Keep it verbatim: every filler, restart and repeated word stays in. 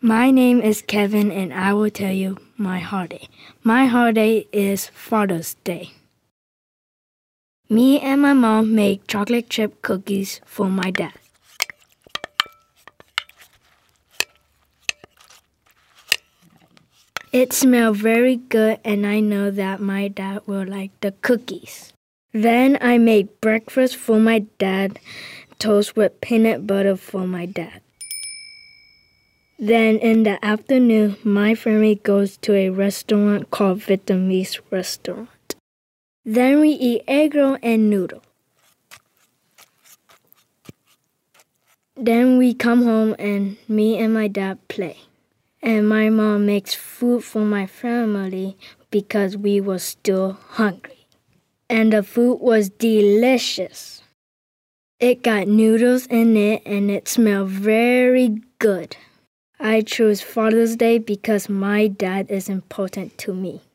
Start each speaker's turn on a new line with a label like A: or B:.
A: My name is Kevin, and I will tell you my holiday. My holiday is Father's Day. Me and my mom make chocolate chip cookies for my dad. It smells very good, and I know that my dad will like the cookies. Then I make breakfast for my dad, toast with peanut butter for my dad. Then in the afternoon, my family goes to a restaurant called Vietnamese restaurant. Then we eat egg roll and noodle. Then we come home and me and my dad play. And my mom makes food for my family because we were still hungry. And the food was delicious. It got noodles in it and it smelled very good. I chose Father's Day because my dad is important to me.